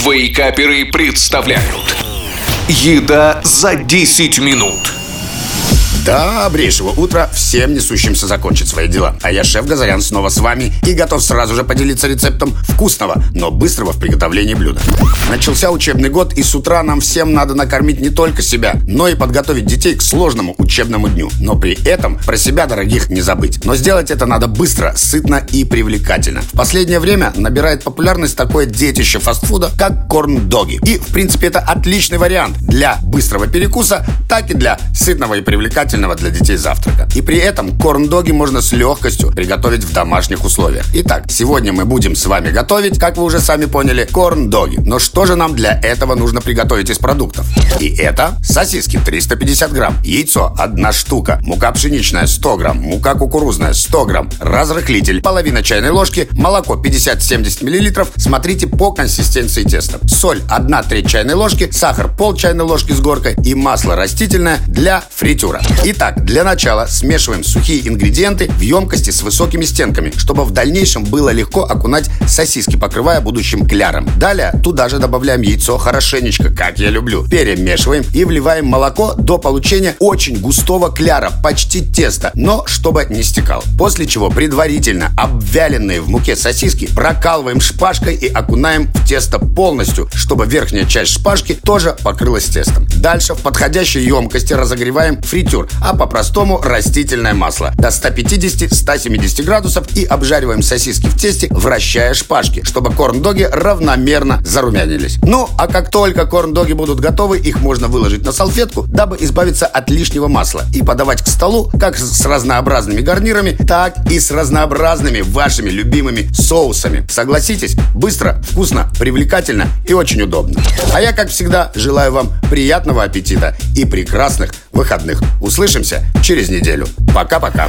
Вейкаперы представляют «Еда за 10 минут». Добрейшего утра всем несущимся закончить свои дела. А я, шеф Газарян, снова с вами и готов сразу же поделиться рецептом вкусного, но быстрого в приготовлении блюда. Начался учебный год, и с утра нам всем надо накормить не только себя, но и подготовить детей к сложному учебному дню. Но при этом про себя, дорогих, не забыть. Но сделать это надо быстро, сытно и привлекательно. В последнее время набирает популярность такое детище фастфуда, как корн-доги. И, в принципе, это отличный вариант для быстрого перекуса, так и для сытного и привлекательного для детей завтрака. И при этом корн-доги можно с легкостью приготовить в домашних условиях. Итак, сегодня мы будем с вами готовить, как вы уже сами поняли, корн-доги. Но что же нам для этого нужно приготовить из продуктов? И это сосиски 350 грамм, яйцо 1 штука, мука пшеничная 100 грамм, мука кукурузная 100 грамм, разрыхлитель половина чайной ложки, молоко 50-70 миллилитров, смотрите по консистенции теста, соль 1/3 чайной ложки, сахар пол чайной ложки с горкой и масло растительное для фритюра. Итак, для начала смешиваем сухие ингредиенты в емкости с высокими стенками, чтобы в дальнейшем было легко окунать сосиски, покрывая будущим кляром. Далее туда же добавляем яйцо хорошенечко, как я люблю. Перемешиваем и вливаем молоко до получения очень густого кляра, почти теста, но чтобы не стекал. После чего предварительно обвяленные в муке сосиски прокалываем шпажкой и окунаем в тесто полностью, чтобы верхняя часть шпажки тоже покрылась тестом. Дальше в подходящей емкости разогреваем фритюр, а по-простому растительное масло до 150-170 градусов и обжариваем сосиски в тесте, вращая шпажки, чтобы корн-доги равномерно зарумянились. Ну, а как только корн-доги будут готовы, их можно выложить на салфетку, дабы избавиться от лишнего масла, и подавать к столу как с разнообразными гарнирами, так и с разнообразными вашими любимыми соусами. Согласитесь, быстро, вкусно, привлекательно и очень удобно. А я, как всегда, желаю вам приятного аппетита и прекрасных выходных. Услышимся через неделю. Пока-пока.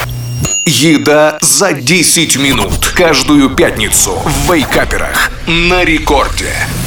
«Еда за 10 минут» каждую пятницу в Вейкаперах на рекорде.